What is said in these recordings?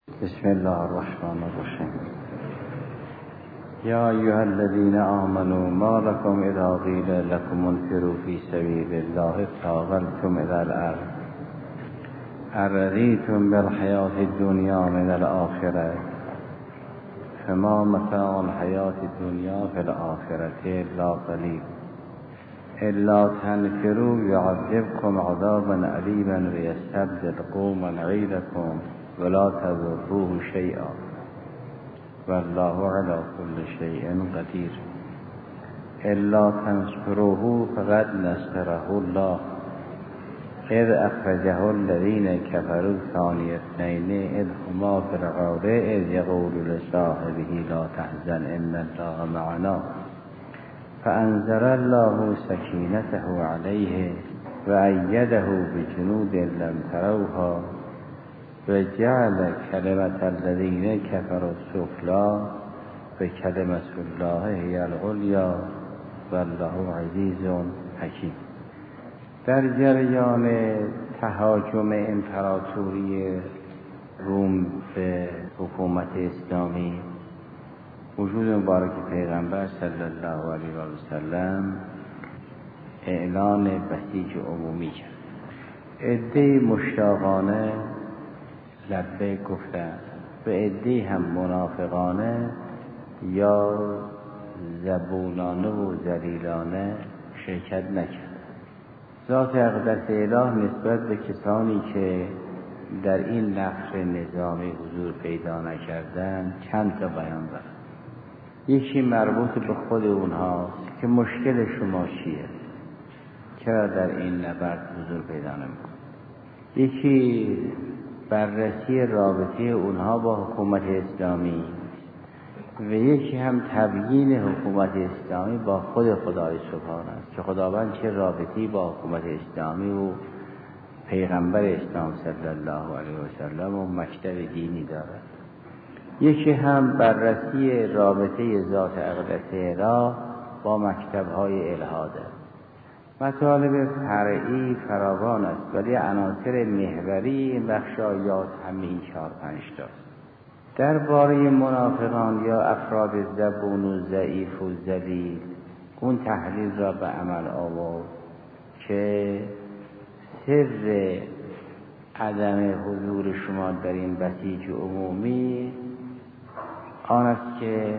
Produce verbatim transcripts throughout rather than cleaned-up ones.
بسم الله الرحمن الرحیم. یا ایها الذین آمنوا ما لكم اذا قیل لكم انفروا فی سبیل الله اثاقلتم الی الارض ارضیتم بالحیاة الدنیا من الآخرة فما متاع الحیاة الدنیا فی الآخرة الا قلیل الا تنفروا یعذبکم عذابا علیما ویستبدل قوما غیرکم ولا تضروه شیئا والله علی كل شیء قدیر الا تنصروه فقد نصره الله اذ اخرجه الذین کفروا ثانی اثنین اذ هما فی الغار اذ یقول لصاحبه لا تحزن ان الله معنا فانزل الله سکینته علیه وأیده بجنود لم تروها وجعل کلمة الذین کفروا السفلی وکلمة الله هی العلیا والله عزیز حکیم. در جریان تهاجم امپراتوری روم به حکومت اسلامی، وجود مبارک پیغمبر صلی الله علیه و سلم اعلان بسیج عمومی کرد. عده مشتاقانه لبیک گفتند و عده‌ای هم منافقانه یا زبونانه و ذلیلانه شرکت نکرد. ذات اقدس اله نسبت به کسانی که در این نقش نظامی حضور پیدا نکردند چند تا بیان دارد. یکی مربوط به خود اونهاست که مشکل شما چیه؟ چرا در این نبرد حضور پیدا نمی‌کنید؟ یکی بررسی رابطه اونها با حکومت اسلامی و یکی هم تبیین حکومت اسلامی با خود خدای سبحانه است که خداوند چه رابطه‌ای با حکومت اسلامی و پیغمبر اسلام صلی الله علیه و سلم و مکتب دینی دارد. یکی هم بررسی رابطه ذات اقدس اله با مکتب‌های الحاده. مطالب فرعی فراوان است ولی عناصر محوری این بخش آیات همین چهار پنج تاست. درباره منافقان یا افراد زبون و ضعیف و ذلیل اون تحلیل را به عمل آورد که سر عدم حضور شما در این بسیج عمومی آن است که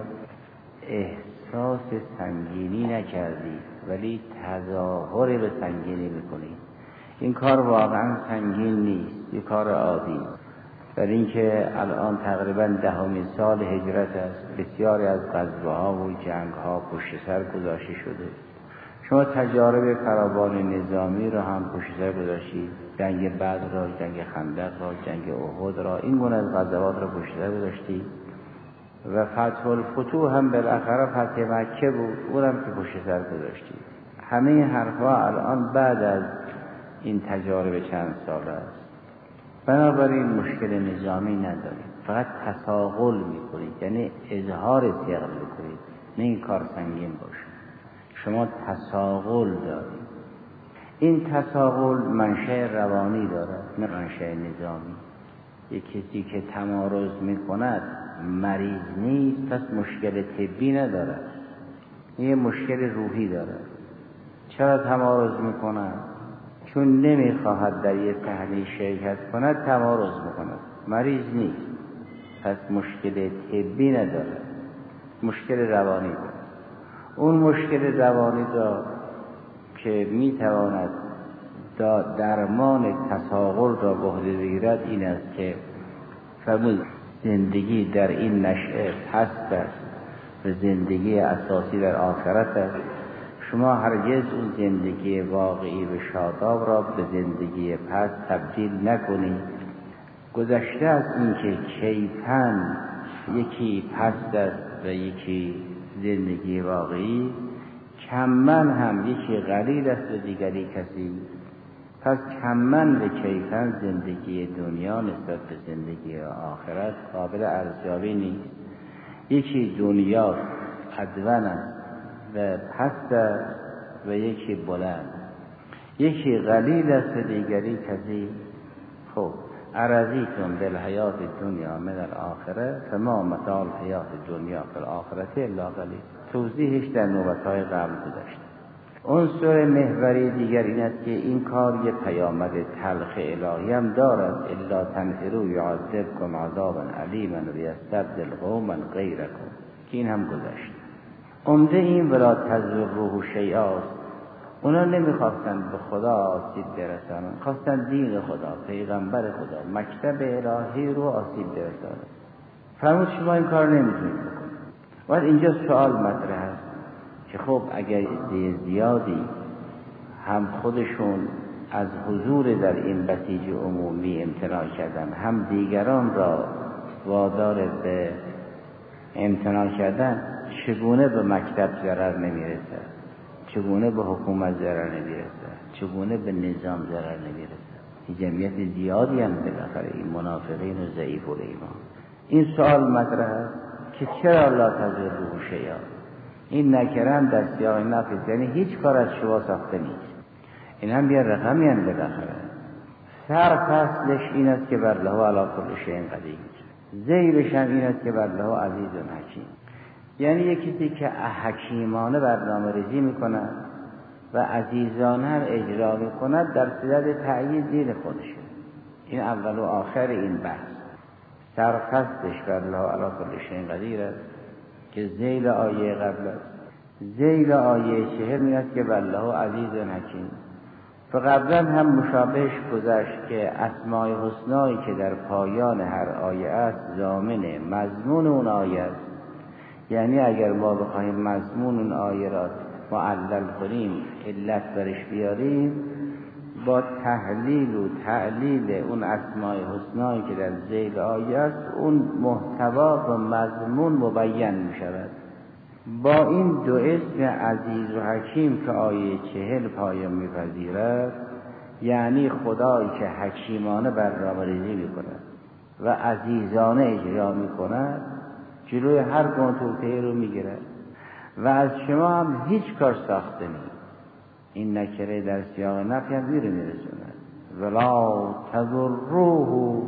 احساس سنگینی نکردید ولی تظاهر به سنگینی میکنید. این کار واقعا سنگین نیست، یک کار عادی است. در اینکه الان تقریبا دهمین سال هجرت است، بسیاری از غزوه‌ها و جنگ‌ها پشت سر گذاشته شده. شما تجارب فراوان نظامی را هم پشت سر گذاشتید، جنگ بدر را، جنگ خندق را، جنگ احد را، این گونه از غزوات را پشت سر گذاشتید و فتح الفتوح هم بالاخره فتح مکه بود، اونم که پشت سر گذاشتید. همه این حرفا الان بعد از این تجارب چند سال است. بنابراین مشکل نظامی ندارید، فقط تساغل میکنید، یعنی اظهار ثقل میکنید، نه این کار سنگین باشه. شما تساغل دارید. این تساغل منشأ روانی دارد نه منشأ نظامی. یک کسی که تمارض میکند مریض نیست، پس مشکل طبی ندارد، یه مشکل روحی دارد. چرا تمارض میکند؟ چون نمیخواهد در یه تحلیل شرکت کند تمارض میکند، مریض نیست، پس مشکل طبی ندارد، مشکل روانی دارد. اون مشکل روانی دارد که میتواند درمان تساغل را به عهده بگیرد این است که فرمود زندگی در این نشأه پست است و زندگی اساسی در آخرت است. شما هرگز اون زندگی واقعی و شاداب را به زندگی پست تبدیل نکنید. گذشته از این که کیفن یکی پست است و یکی زندگی واقعی، کمن هم یکی قلیل است و دیگری کثیر. پس کمن و کیفن زندگی دنیا نسبت به زندگی آخرت قابل ارزیابی نیست. یکی دنیا ادون است و پست است و یکی بلند، یکی قلیل است و دیگری کثیر. خب ارضیتم بالحیات الدنیا من الاخره فما متاع الحیات الدنیا فی الاخره الا قلیل. توضیحش در نوبت‌های قبل گذشته. عنصر محوری دیگر این است که این کار یک پیامد تلخ الهی هم دارد. الا تنفروا یعذبکم عذابا علیما و یستبدل قوما غیرکم، که این هم گذشت. عمده این ولا تضروه شیئا، اونا نمیخواستن به خدا آسیب برسانن، خواستن دین خدا، پیغمبر خدا، مکتب الهی رو آسیب برسانن. فرمود شما این کار نمیتونید بکنید. ولی اینجا سوال مطرح است که خب اگر عده زیادی هم خودشون از حضور در این بسیج عمومی امتناع کردن، هم دیگران را وادار به امتناع کردن، چگونه به مکتب ضرر نمیرسد؟ چگونه به حکومت ضرر نمیرسد؟ چگونه به نظام ضرر نمیرسد؟ این جمعیت زیادی هم بالاخره این منافقین و ضعیف الایمان. این سوال مطرح است که چرا لا تضروه شیئا؟ این نکرم در سیاق نفی، یعنی هیچ کار از شما ساخته نیست. این هم یه رقمی هم بالاخره. سر فصلش این است که بر له علی کل شیء قدیر، زیرش هم این است که بر له عزیز حکیم. یعنی یکی کسی که حکیمانه برنامه ریزی میکند و عزیزانه هم اجرا میکند، در صدد تأیید دین خودشه. این اول و آخر این بحث. سرفصلش بر له علی کل شیء قدیر است که ذیل آیه قبل است. ذیل آیه چهل می است که بر له عزیز حکیم. و قبلا هم مشابهش گذشت که اسماء حسنایی که در پایان هر آیه است ضامن مضمون اون آیه است. یعنی اگر ما بخواهیم مضمون اون آیه را معلل کنیم، علت برش بیاریم، با تحلیل و تعلیل اون اسماء حسنایی که در ذیل آیه است، اون محتوا و مضمون مبین می شود. با این دو اسم عزیز و حکیم که آیه چهل پایان می پذیرد، یعنی خدایی که حکیمانه برنامه ریزی می کند و عزیزانه اجرا می کند، جلوی هر گونه توطئه رو می گیرد و از شما هم هیچ کار ساخته نیست. این نکره در سیاق نفی هم زیر می رسوند. ولا تضروه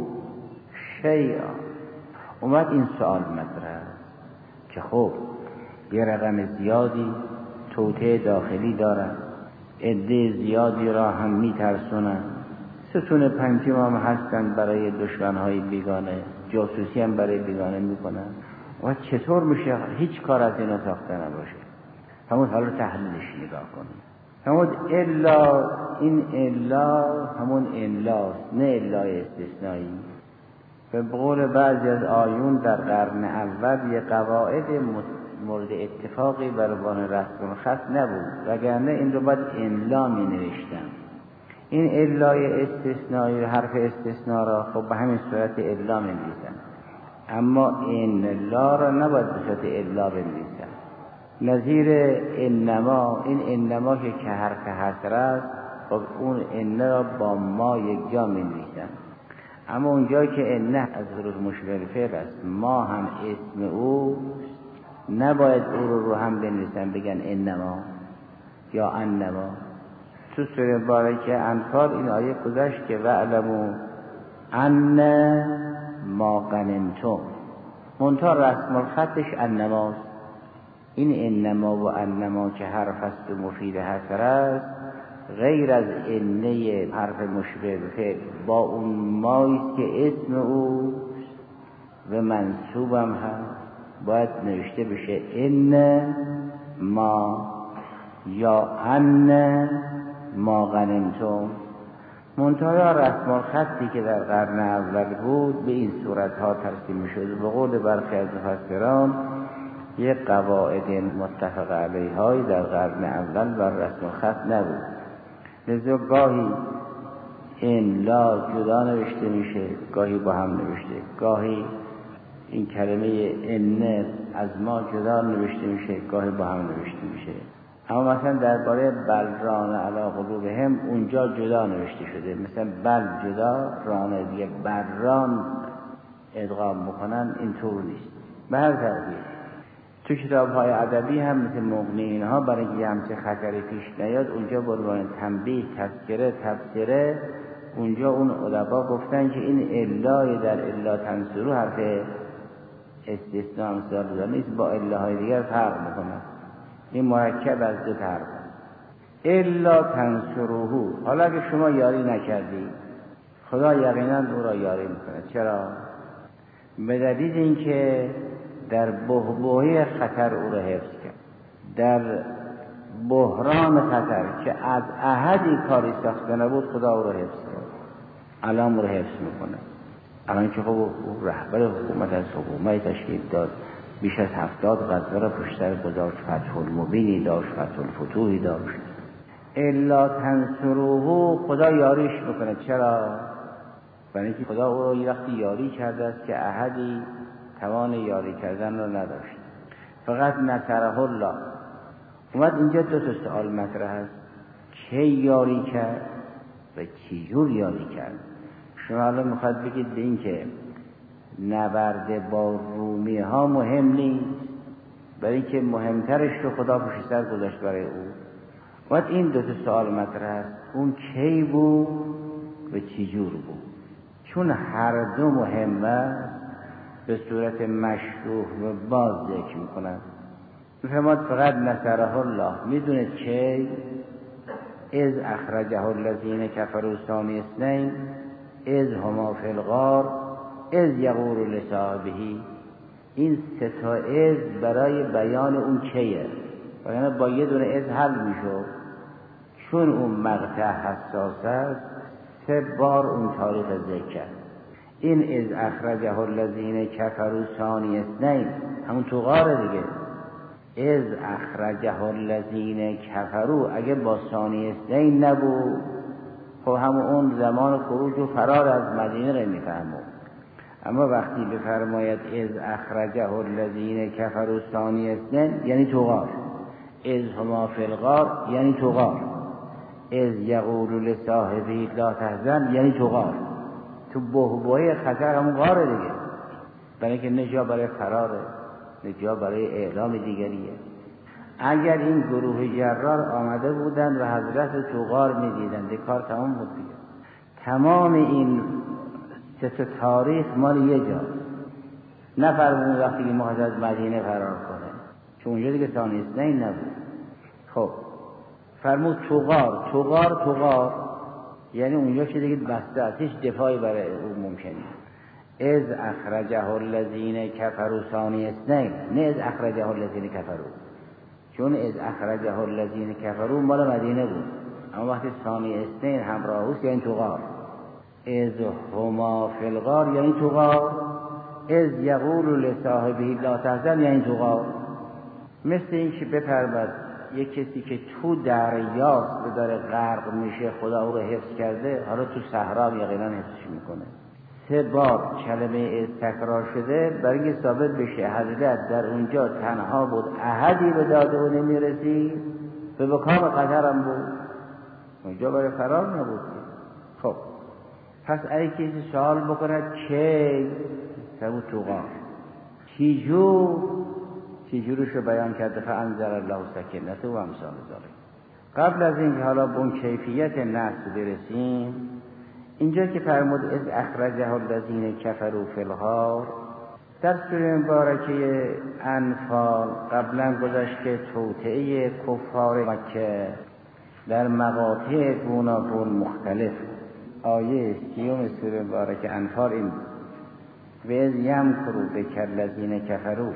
شیئا. اومد این سوال مطرح است که خب یه رقم زیادی توطئه داخلی دارن، عده زیادی را هم می ترسونن، ستون پنجم هم هستن برای دشمنهای بیگانه، جاسوسی هم برای بیگانه می کنن. و چطور میشه هیچ کار از اینا ساخته نباشه؟ همون حالا تحلیلش نگاه کنیم. همون الا، این الا همون الاست، نه الای استثنایی. به قول بعضی از آیون در قرن اول یه قواعد مورد اتفاقی بر عنوان رسم الخط نبود، وگرنه این رو باید الا می نوشتن. این الای استثنایی، حرف استثناء را خب به همین صورت الا می نویسن، اما این لا را نباید به صورت الا بنویسن. نظیر انما، این انما که که حرف حصر است، خب اون ان را با ما یک جا می نویسن. اما اونجایی که ان از حروف مشبه فعل است، ما هم اسم او، نباید او رو رو هم بنویسن بگن انما یا انما. تو سوره بارکه انفال این آیه گذشت که وعلموا ان ما غنمتم، منتها رسم الخطش انماست. این انما و انما که حرف است و مفید حصر است، غیر از انه حرف مشبه فعل با اون مایست که اسم او و منصوبم هست، باید نوشته بشه ان ما یا ان ما غنمتم. منتها رسم الخطی که در قرن اول بود به این صورت ها ترسیم شده. به قول برخی از مفسران یک قواعد متفق علیه های در قرن اول بر رسم الخط نبود، لذا گاهی این لا جدا نوشته میشه، گاهی با هم نوشته، گاهی این کلمه ان از ما جدا نوشته میشه، گاهی با هم نوشته میشه. اما مثلا درباره بل ران علی قلوبهم اونجا جدا نوشته شده، مثلا بل جدا، ران دیگه، بران ادغام بکنن، اینطور نیست. به هر ترتیب تو کتاب‌های ادبی هم مثل مغنی اینها برای اینکه همچه خطری پیش نیاد، اونجا به عنوان تنبیه، تذکره، تبصره اونجا اون ادبا گفتن که این الای در الا تنصرو حرف استثناء مثال نیست، با الهای دیگر فرق میکنه. این مرکب از دو طرف. الا تنصروه، حالا اگه شما یاری نکردی خدا یقینا او را یاری میکنه. چرا؟ به دلیل اینکه در بحبوحه خطر او را حفظ کرد، در بحران خطر که از احدی کاری ساخته نبود خدا او را حفظ کرد، الان او را حفظ میکنه. الان که خب او رهبر حکومت از حکومت تشکیل داد، بیش از هفتاد غزوه را پشت سر گذاشت، فتح المبینی داشت، فتح الفتوحی داشت. الا تنصروه، خدا یاریش میکنه. چرا؟ برای اینکه خدا او را یه وقتی یاری کرده است که احدی توان یاری کردن را نداشت. فقط نصره الله. اومد اینجا دو تا سوال مطرح است: کی یاری کرد و چی جور یاری کرد؟ شما الان میخواد بگید به این که نبرد با رومی ها مهم نیست، برای اینکه مهمترش رو خدا پشت سر گذاشت برای او. وقت این دو تا سوال مطرح است: اون کی بود و چی جور بود؟ چون هر دو مهمه به صورت مشروح و باز ذکر میکنند. میفهمد فقط نصره الله. میدونید کی؟ اذ اخرجه الذین کفروا ثانی اثنین اذ هما فی الغار اذ یقول لصاحبه. این سه تا اذ برای بیان اون کیه، وگرنه با یه دونه اذ حل میشد. چون اون مقطع حساس است سه بار اون تاریخ ذکر کرد. این اذ اخرجه الذین کفروا ثانی اثنین همون تو غاره دیگه. اذ اخرجه الذین کفروا اگه با ثانی اثنین نبود خب همون اون زمان خروج و فرار از مدینه رو میفهمون. اما وقتی بفرماید اذ اخرجه الذین کفروا ثانی اثنین یعنی تو غار، اذ هما فی الغار یعنی تو غار، اذ یقول لصاحبه لا تحزن یعنی تو غار. تو بحبوحه خطر همون غاره دیگه، برای اینکه نه جا برای فراره نه جا برای اعلام دیگریه. اگر این گروه جرار آمده بودن و حضرت تو غار میدیدن دیگه کار تمام بود دیگه. تمام این سه تاریخ مال یه جا. نفرمون وقتی که ما از مدینه فرار کنه، چون اونجا دیگه ثانی اثنین نبود. خب فرمود تو غار، تو غار تو غار یعنی اونجا که دیگه بسته است، هیچ دفاعی برای او ممکن نیست. اذ اخرجه الذین کفروا ثانی اثنین، نه اذ اخرجه الذین کفروا، چون اذ اخرجه الذین کفروا مال مدینه بود، اما وقتی ثانی اثنین همراه اوست یعنی تو غار. اذ هما فی الغار یعنی تو غار، اذ یقول لصاحبه لا تحزن یعنی تو غار. مثل این که بفرماد یک کسی که تو دریاست و داره غرق میشه خدا او رو حفظ کرده، حالا تو صحرا یقینا حفظش میکنه. سه بار کلمه از تکرار شده برای اینکه ثابت بشه حضرت در اونجا تنها بود، احدی به داد او نمیرسید، به مقام قدرم بود، اونجا برای فرار نبود. خب پس اگه کسی سوال بکند کی سبود تو غار، چی جور چی جورش رو بیان کرده فانزل الله سکینته و امثال ذالک. قبل از اینکه حالا به اون کیفیت نصب برسیم، اینجا که فرمود از اخرجه الذین کفروا فی الغار، در سوره مبارکه انفال قبلا گذاشت که توطئه کفار مکه در مقاطع گوناگون مختلف. آیه سیوم سوره مبارکه انفال این و از یمکروا بک الذین کفروا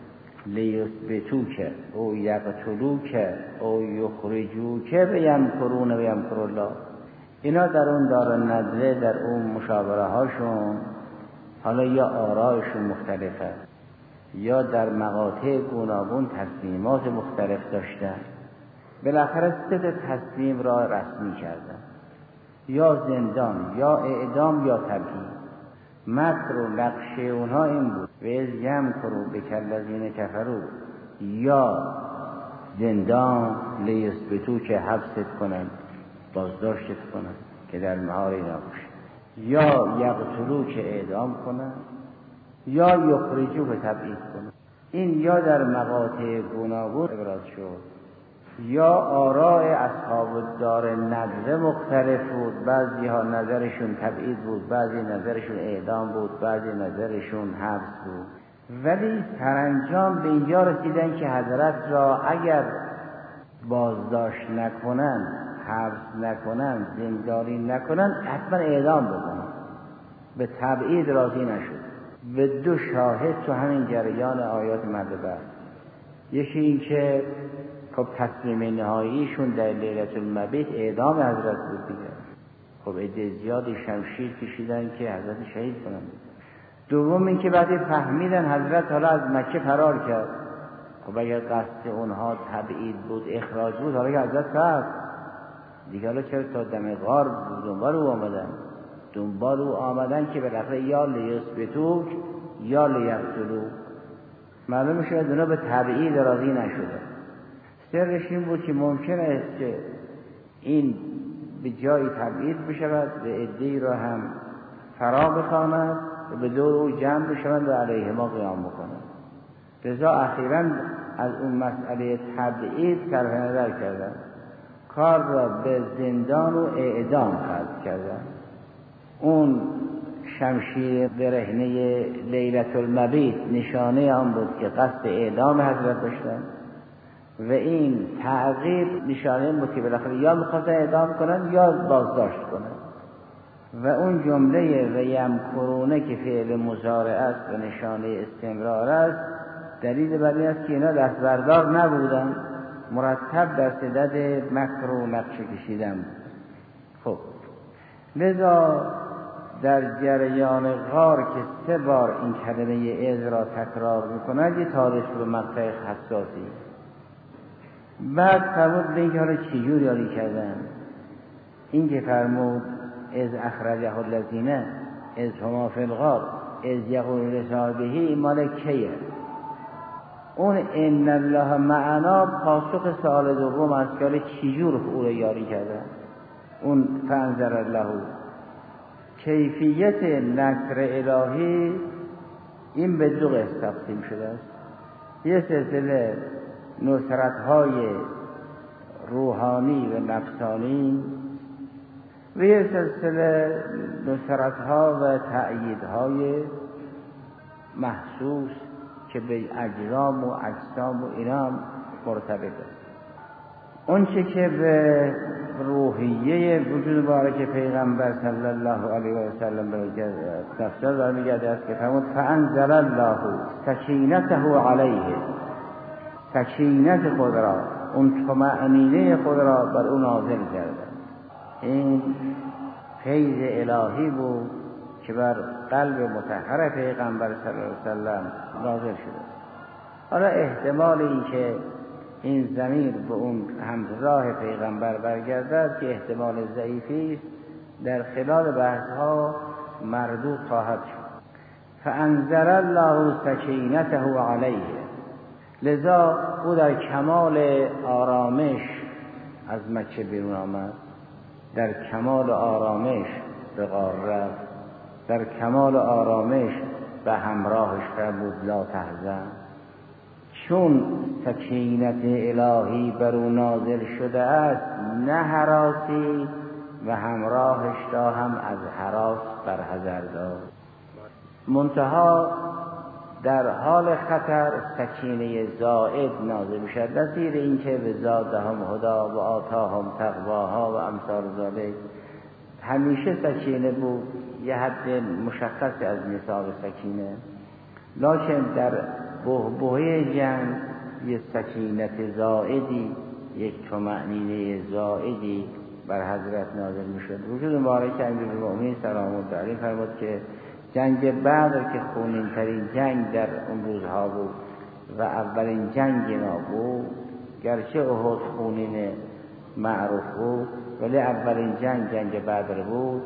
لیثبتوک او یقتلوک او یخرجوک و یمکرون و یمکر الله. اینا در اون دار ندوه در اون مشاوره هاشون حالا یا آرایشون مختلفه یا در مقاطع گوناگون تصمیمات مختلف داشتن، بالاخره سه تصمیم را رسمی کردن، یا زندان یا اعدام یا تبعید. مکر و نقشه اونها این بود و از یمکروا بک الذین کفروا، یا زندان لیثبتو که حبست کنن بازداشتت کنن که در معاری نباشه، یا یقتلو که اعدام کنن، یا یخرجو که تبعید کنن. این یا در مقاطع گوناگون ابراز شد، یا آراء اصحاب دار ندوه مختلف بود، بعضی ها نظرشون تبعید بود، بعضی نظرشون اعدام بود، بعضی نظرشون حبس بود، ولی سرانجام به اینجا رسیدن که حضرت را اگر بازداشت نکنن، حبس نکنن، زندانی نکنن، حتما اعدام بکنن. به تبعید راضی نشد. به دو شاهد تو همین جریان آیات مطلوبه، یکی این که خب تصمیم نهاییشون در لیلة المبیت اعدام حضرت بود دیگه. خب عده زیادی شمشیر کشیدن که حضرت شهید کنن. دوم این که بعد فهمیدن حضرت حالا از مکه فرار کرد، خب اگر قصد اونها تبعید بود، اخراج بود، حالا که حضرت فرد دیگه، حالا چرا تا دم غار دنبال او آمدن دنبال او آمدن که بالاخره یا لیثبتوک یا لیقتلوک. معلوم شد اونا به تبعید راضی نشدن. سرش این بود که ممکن است که این به جای تبعید بشود، به عده‌ای را هم فرا بخواند و به دور او جمع بشوند و علیه ما قیام بکنند. لذا اخیراً از اون مسئله تبعید صرف نظر کردند، کار را به زندان و اعدام ختم کردند. اون شمشیر برهنه لیلة المبیت نشانه آن بود که قصد اعدام حضرت داشتند و این تعقیب نشانه این بود که بالاخره یا می‌خواستن اعدام کنند یا بازداشت کنند. و اون جمله و یمکرونه که فعل مضارع است و نشانه استمرار است، دلیل بر این است که اینا دستبردار نبودن، مرتب در صدد مکر و نقشه کشیدن بود. خب لذا در جریان غار که سه بار این کلمه اذ را تکرار می‌کند، یه تاریخ به مقطع حساسی. بعد فرمود به اینکه حالا چجور یاری کردن، این که فرمود از اخرجه الذین از هما فی الغار از یقول لصاحبه مال کیه؟ اون ان الله معنا پاسخ سوال دوم است که چجور او رو یاری کردن. اون فانذر الله کیفیت نصر الهی این به دو قسم تقسیم شده است. یه سلسله نصرت‌های روحانی و نفسانی و یه سلسله نصرت‌ها و تأییدهای محسوس که به اجرام و اجسام و اینام مرتبط است. اون چه که به روحیه وجود مبارک پیغمبر صلی الله علیه و سلم تفسیر داره میگه است که فرمود فانزل الله سکینته علیه، سکینت خود را، اون طمأنینه خود را بر اون نازل کرده. این فیض الهی بود که بر قلب مطهر پیغمبر صلی الله علیه و سلم نازل شده. حالا احتمال این که این ضمیر به اون همراه پیغمبر برگردد که احتمال ضعیفی است، در خلال بحث‌ها مردود خواهد شد. فانزل الله سکینته علیه، لذا او در کمال آرامش از مکه بیرون آمد، در کمال آرامش به غار رفت، در کمال آرامش به همراهش فرمود لا تحزن. چون سکینت الهی بر او نازل شده است، نه هراسی و همراهش را هم از هراس برحذر داشت. منتها در حال خطر سکینه زائد نازل می‌شد، نظیر این که به زادهم هدا و آتاهم تقواها و امثال ذالک. همیشه سکینه بود، یه حد مشخص از نصاب سکینه، لکن در بحبوحه جنگ یه سکینت زائدی، یک طمأنینه زائدی بر حضرت نازل می‌شد. وجود مبارک امیرالمؤمنین سلام الله علیه فرمود که جنگ بدر که خونین ترین جنگ در اون روزها بود و اولین جنگ ما بود، گرچه احد خونین معروف بود ولی اولین جنگ جنگ بدر بود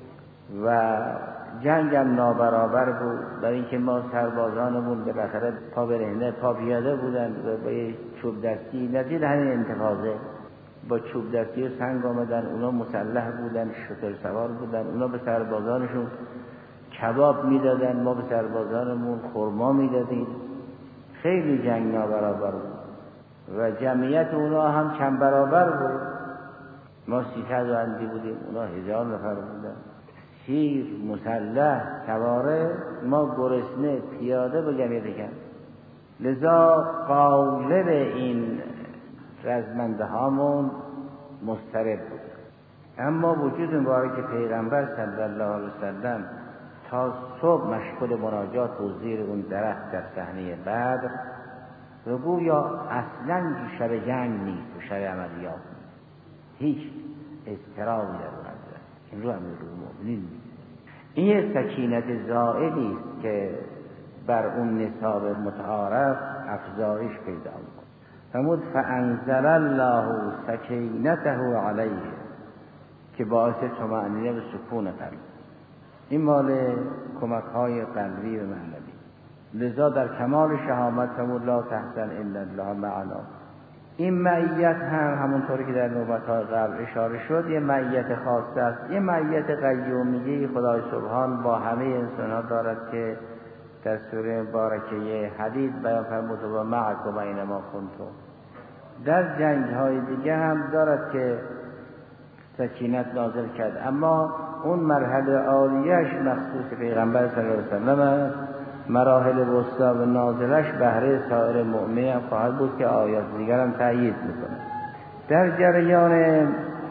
و جنگ هم نابرابر بود، برای اینکه ما سربازانمون بالاخره پا برهنه پا پیاده بودن و با چوب دستی، نظیر همین انتفاضه، با چوب دستی و سنگ آمدن، اونا مسلح بودن، شتر سوار بودن، اونا به سربازانشون کباب میدادن، ما به سربازانمون خرما میدادیم. خیلی جنگ نابرابر بود. و جمعیت اونا هم چند برابر بود. ما سیصد و اندی بودیم، اونا هزار نفر بودن، سیر، مسلح، سواره، ما گرسنه پیاده با جمعیت کم. لذا غالب این رزمنده هامون مضطرب بود. اما وجود مبارک پیغمبر صلی الله علیه وسلم تا صبح مشغول مناجات و زیر اون درخت در صحنه بدر و گویا اصلا شب جنگ نیست و شب عملیات نیست، هیچ اضطرابی در اون حضرت. این رو امیرالمومنین نیست. این یک سکینت زائلی است که بر اون نصاب متعارف افزایش پیدا می‌کند. فرمود فانزل الله سکینته علیه، که باعث طمأنینه و سکون قلب. این مال کمک های قلبی و معنوی. لذا در کمال شهامت فرمود لا تحزن ان الله معنا. این معیت هم همونطوری که در نوبت‌های قبل اشاره شد یه معیت خاصه است، یه معیت قیومیه خدای سبحان با همه انسان‌ها دارد که در سوره مبارکه حدید بیان فرمود و معکم اینما کنتم. در جنگ‌های دیگه هم دارد که سکینت نازل کرد، اما اون مرحله عالیش مخصوص پیغمبر صلی الله علیه وسلم است. مراحل وسطی و نازلش بهره سایر مؤمنین خواهد بود که آیات دیگر هم تأیید میکنه. در جریان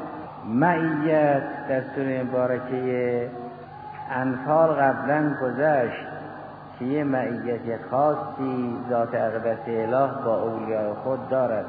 معیت در سوره مبارکه انفال قبلا گذشت که یه معیت خاصی ذات اقدس اله با اولیاء خود دارد.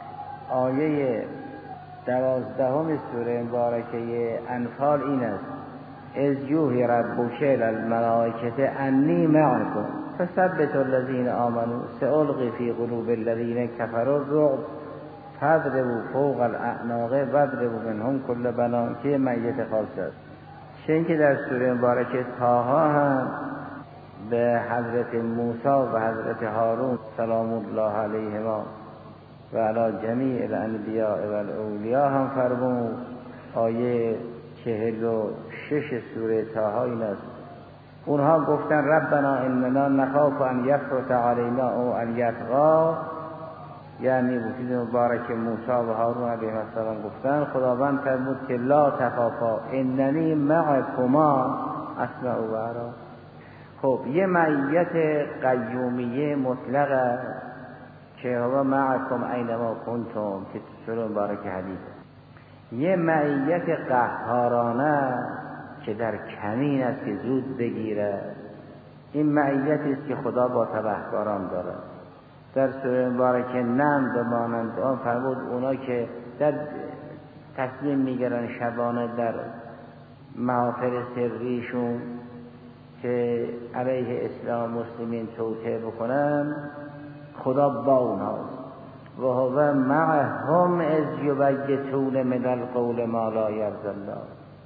آیه دوازدهم سوره مبارکه انفال این است: اذ یوحی ربک الی الملائکة انی معکم فثبتوا الذین آمنوا سألقی فی قلوب الذین کفروا الرعب فاضربوا فوق الاعناق واضربوا منهم کل بنان، که معیت خاص است. چه اینکه در سوره مبارکه طه هم به حضرت موسی و حضرت هارون سلام الله علیهما و علی جمیع الانبیاء و الاولیاء هم فرمود. آیه چهل و شش سوره طه این است: اونها گفتن ربنا اننا نخاف ان یفرط علینا او ان یطغی، یعنی وجود مبارک موسی و هارون علیه السلام گفتن خداوند فرمود که لا تخافا اننی معکما اسمع و ارا. خب یه معیت قیومیه مطلقه که هو معکم اینما کنتم که سوره مبارک حدیث. یه معیت قهارانه که در کمین است که زود بگیره. این معیتی است که خدا با تبهکاران دارد. در سوره مبارکه نم به مانند آن فرمود اونا که در تصمیم میگیرن شبانه در محافل سریشون که علیه اسلام مسلمین توطئه بکنن، خدا با اونهاست. و هو معهم اذ یبیتون من القول ما لا یرضی الله.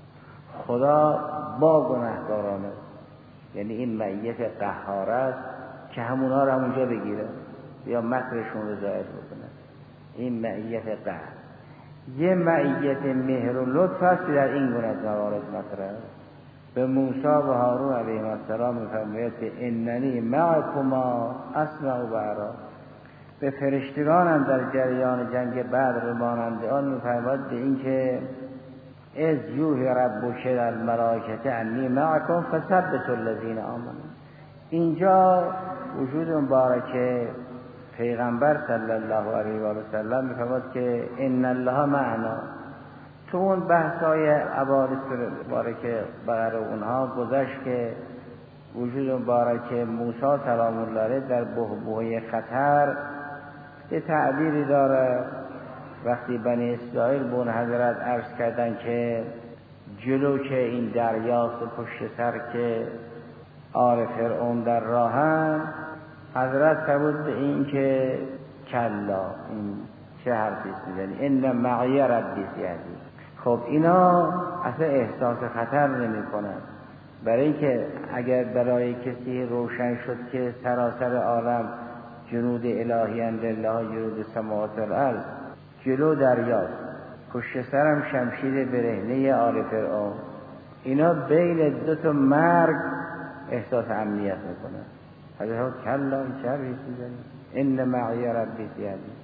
خدا با گناهکاران است. یعنی این معیت قهار است که همونها رو همونجا بگیره یا مکرشون رو ظاهر بکنه. این معیت قهر. یه معیت مهر و لطف است که در این گونه موارد مطرح است. به موسی و هارون علیهم السلام می‌فرماید که اننی معکما اسمع و ارا. به فرشتگان هم در جریان جنگ بدر مانند آن می‌فرماید به این که اذ یوحی ربک الی الملائکة انی معکم فثبتوا الذین آمنوا. اینجا وجود مبارک پیغمبر صلی الله علیه و آله و سلم می‌فرماید که ان الله معنا. تو اون بحث‌های عبارت مبارک بغیر اونها گذشت که وجود مبارک موسی سلام الله علیه در بحبوحه خطر یه تعبیری داره. وقتی بنی اسرائیل به اون حضرت عرض کردن که جلو که این دریاست و پشت سر که آل فرعون در راهن، حضرت فرمود به این که کلا، این چه حرفی میزنی؟ ان معی ربی سیهدین. خب اینا اصلا احساس خطر نمی کنن، برای اینکه اگر برای کسی روشن شد که سراسر عالم جنود الهی اند الله جنود سماوات و الارض، جلو دریاست، پشت سرم شمشیر برهنه آل فرعون، اینا بین دو تا مرگ احساس امنیت میکنن. حضرت کلا چه حرفی میزنی؟ ان معی ربی سیهدین.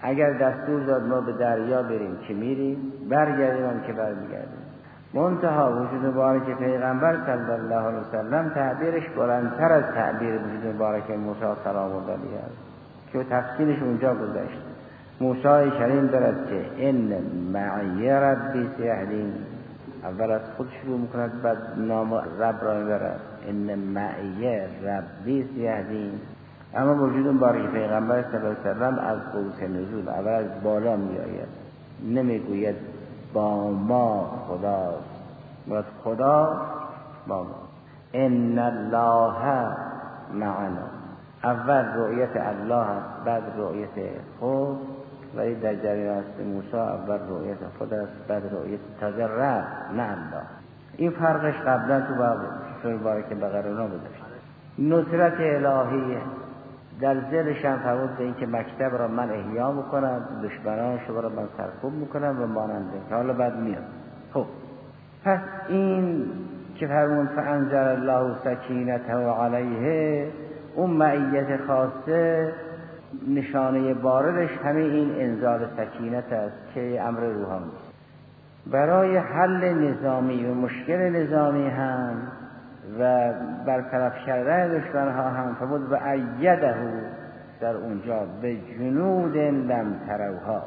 اگر دستور داد ما به دریا بریم که میریم، برگردیم هم که برمیگردیم. منتها وجود مبارک پیغمبر صلی الله علیه وسلم تعبیرش بلندتر از تعبیر وجود مبارک موسی سلام الله علیه است که تفصیلش اونجا گذشت. موسی کریم دارد که ان معی ربی سیهدین، اول از خود شروع میکند بعد نام رب را میبرد، ان معی ربی سیهدین. اما وجود مبارک پیغمبر صلی الله علیه وسلم از قوس نزول اول از بالا میآید، نمیگوید با ما خداست، باید خدا با ما. ان الله معنا، اول رؤیت الله است بعد رؤیت خود، ولی در جریان است موسی اول رؤیت خود است بعد رؤیت تازه رب نه الله. این فرقش قبلا تو باب سوره مبارکه بقره اونا گذاشت. نصرت الهیه در ذلش هم فرمود به این که مکتب را من احیا میکنم، دشمنان شما را من سرکوب میکنم و ماننده که حالا بعد میاد. خب پس این که فرمود فانزل الله سکینته علیه، اون معیت خاصه نشانه باردش همه این انزال سکینت است که امر روحانی است. برای حل نظامی و مشکل نظامی هم و برطرف کردن دشمنها هم فرمود و ایده در اونجا به جنود لم تروها.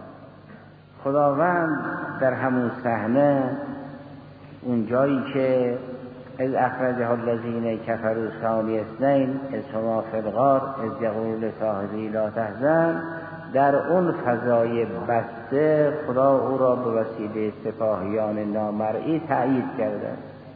خداوند در همون صحنه اونجایی که از اخرجه الذین کفروا ثانی اثنین اذ هما فی الغار اذ یقول لصاحبه لا تحزن، در اون فضای بسته خدا او را به وسیله سپاهیان نامرئی تأیید کرده.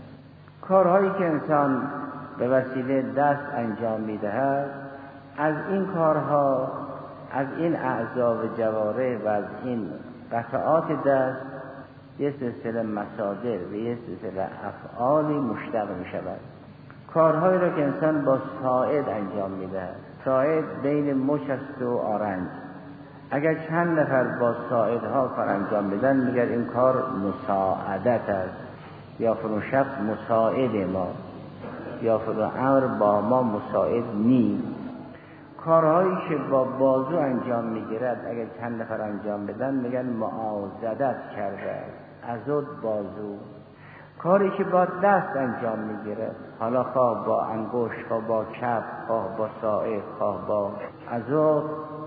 کارهایی که انسان به وسیله دست انجام میدهد، از این کارها، از این اعضا و جوارح و از این قطعات دست یه سلسله مصادر و یه سلسله افعالی مشتق می شود. کارهایی را که انسان با ساعد انجام می دهد، ساعد بین مچ است و آرنج، اگر چند نفر با ساعدها کار انجام میدن میگن این کار مساعدت است، یا فلان شخص مساعد ما، یا فلان امر با ما مساعد نی. کارهایی که با بازو انجام میگیرد اگر چند نفر انجام بدن میگن معاضدت کرده، عضد بازو. کاری که با دست انجام میگیرد، حالا خواه با انگشت، خواه با کف، خواه با ساعد، خواه با عضد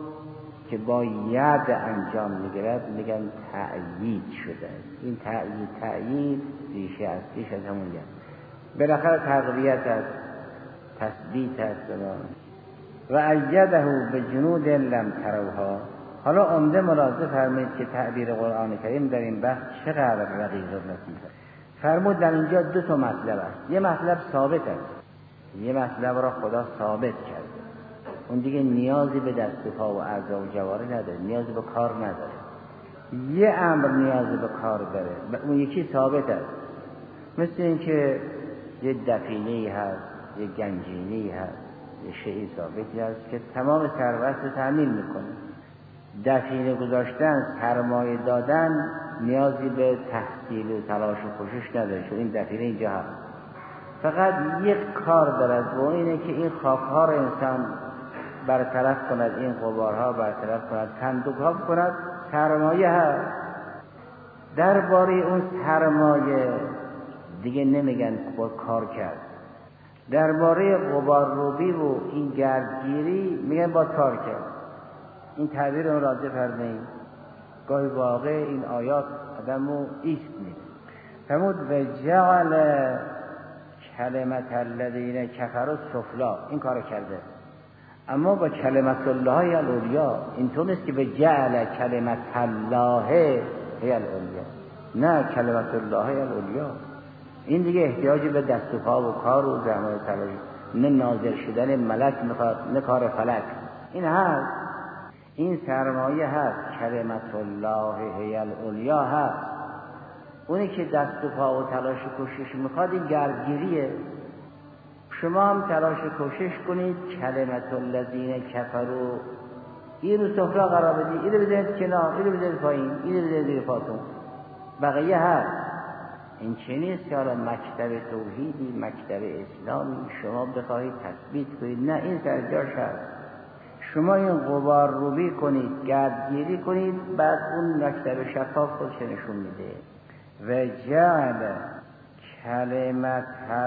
که با ید انجام میگیرد میگن تأیید شده. این تأیید تأیید ریشه است، ریشه از همون ید. بالاخره تقویت است، تثبیت است. و ایده به جنود لم تروها. حالا عمده ملاحظه فرمایید که تعبیر قرآن کریم در این بحث چقدر رقیق و لطیف است. فرمود در اینجا دو تا مطلب است. یه مطلب ثابت است، یه مطلب را خدا ثابت کرده، اون دیگه نیازی به دست و پا و اعضا و جوارح نداره، نیازی به کار نداره. یه امر نیازی به کار داره، اون یکی ثابت است. مثل این که یه دفینه‌ای هست، یه گنجینه‌ای هست، یه شیئی ثابتی هست که تمام ثروت رو تأمین میکنه. دفینه گذاشتن، سرمایه دادن نیازی به تحصیل و تلاش و کوشش نداره، چون این دفینه اینجا هست. فقط یک کار دارد و اینه که این خاک‌ها رو انسان برطرف کند، این غبارها برطرف کند، صندوق‌ها کند. سرمایه هست. درباره اون سرمایه دیگه نمیگن با کار کرد. درباره غبارروبی و این گردگیری میگن با کار کرد. این تعبیر اون راضی فرمایید. گاهی واقع این آیات آدمو ایست میده. فرمود و جعل کلمت الذین کفروا سفلا، این کار کرده. اما با کلمت الله العلیا، اینطور نیست که به جعل کلمت الله هی العلیا، نه کلمت الله هی العلیا. این دیگه احتیاجی به دست و پا و کار و زحمت تلاش، نه نازل شدن ملک میخواد، نه کار فلک. این هست، این سرمایه هست، کلمت الله هی العلیا هست. اونی که دست و پا و تلاش و کوشش میخواد این گردگیریه. شما هم تلاش و کوشش کنید کلمت الذین کفروا این رو سفلا قرار بدید، این رو بذارید کنار، این رو بذارید پایین، این رو بذارید زیر پاتون. بقیه هست. این چه نیست که حالا مکتب توحیدی، مکتب اسلامی شما بخواهید تثبیت کنید، نه، این سرجاش هست. شما این غبار روبی کنید، گردگیری کنید، بعد اون مکتب شفاف خودش نشون میده. و جعل کلمت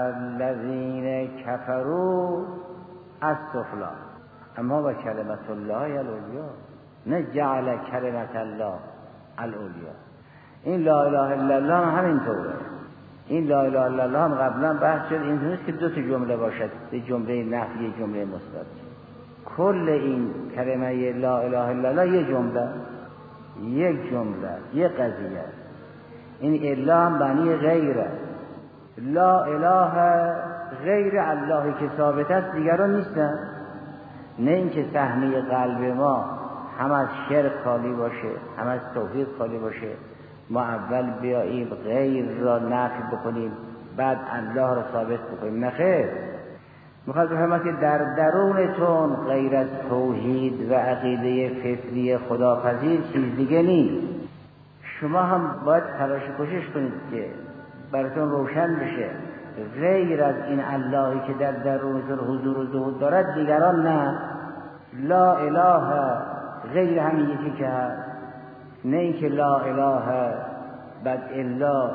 الذین کفروا السفلی اما و کلمت الله العلیا، نه جعل کلمت الله العلیا. این لا اله الا الله هم همینطوره. این لا اله الا الله هم قبلا بحث شد، این نیست که دو تا جمله باشد، یه جمله نفی یه جمله مثبت. کل این کلمه لا اله الا الله یه جمله، یک جمله، یه قضیه. این الا هم معنی غیره. لا اله غیر اللهی که ثابت است دیگران نیستن. نه اینکه سهمی قلب ما هم از شرک خالی باشه، هم از توحید خالی باشه، ما اول بیاییم غیر را نفی بکنیم بعد الله را ثابت بکنیم. نه خیر، میخواد بفهمه که در درونتون غیر از توحید و عقیده فطری خداپذیر چیز دیگه نیست. شما هم باید تلاش کوشش کنید که براتون روشن بشه غیر از این اللهی که در درونتون حضور و ظهور دارد دیگران نه. لا اله غیر همین یکی که هست، نه اینکه لا اله بعد الا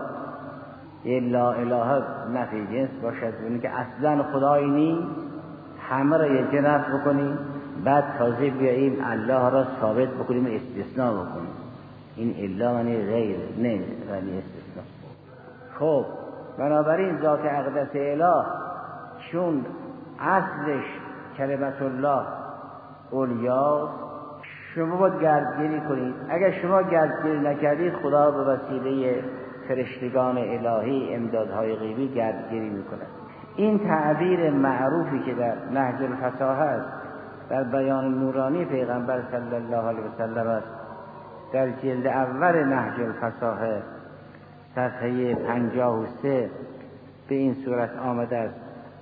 الا اله نفی جنس باشد، اونی که اصلا خدایی نیست، همه را یه جنس بکنیم بعد تازه بیاییم الله را ثابت بکنیم استثناء بکنیم. این الا معنی غیر، نه معنی استثناء. خب بنابراین ذات اقدس اله چون اصلش کلمت الله اولیاست، شما باید گردگیری کنید. اگر شما گردگیری نکردید خدا به وسیله فرشتگان الهی امدادهای غیبی گردگیری میکند. این تعبیر معروفی که در نهج الفصاحه است، در بیان نورانی پیغمبر صلی الله علیه وسلم است، در جلد اول نهج الفصاحه صفحه پنجاه و سه به این صورت آمده است: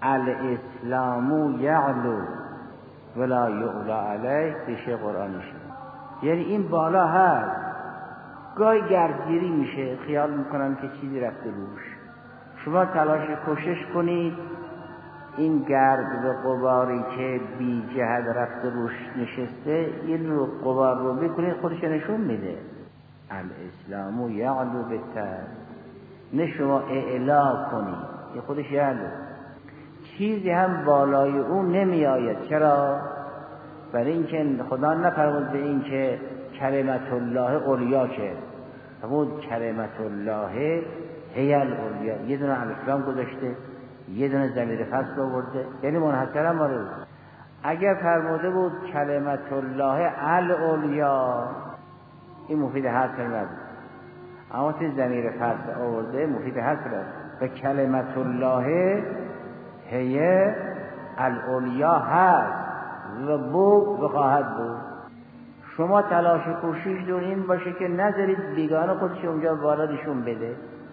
الاسلام یعلو ولا یعلا علیه. پیشه قرآنی شد، یعنی این بالا هست. گاهی گردگیری میشه، خیال میکنن که چیزی رفته روش. شما تلاش کوشش کنید این گرد و غباری که بی جهت رفته روش نشسته، این رو غبار رو بکنید خودش نشون میده. الاسلام یعلو بتر، نه شما اعلا کنید، این خودش یعلو. چیزی هم بالای اون نمی آید. چرا؟ برای اینکه خدا نفرمود به این که کلمت الله علیا کرد، فرمود کلمت الله هی العلیا. یه دونه الاسلام گذاشته، یه دونه ضمیر فصل آورده، یعنی منحصرا مورد. اگر فرموده بود کلمت الله العلیا، این مفید حصر نبود. اما که ضمیر فصل آورده مفید حصر است. و کلمت الله هی العلیا هست و بود و خواهد بود. شما تلاش و کوشش دون این باشه که نذارید بیگانه خودش اونجا والدشون بده.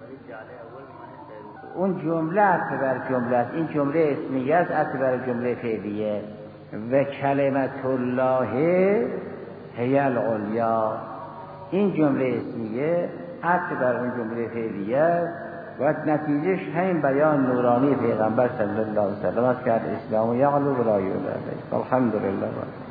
اون جمله عطف بر جمله است، این جمله اسمیه است عطف بر جمله فعلیه. و کلمت الله هی العلیا، این جمله اسمیه عطف بر اون جمله فعلیه است و نتیجهش همین بیان نورانی پیغمبر صلی الله علیه و سلم است که الاسلام یعلو ولا یعلا علیه. الحمدلله.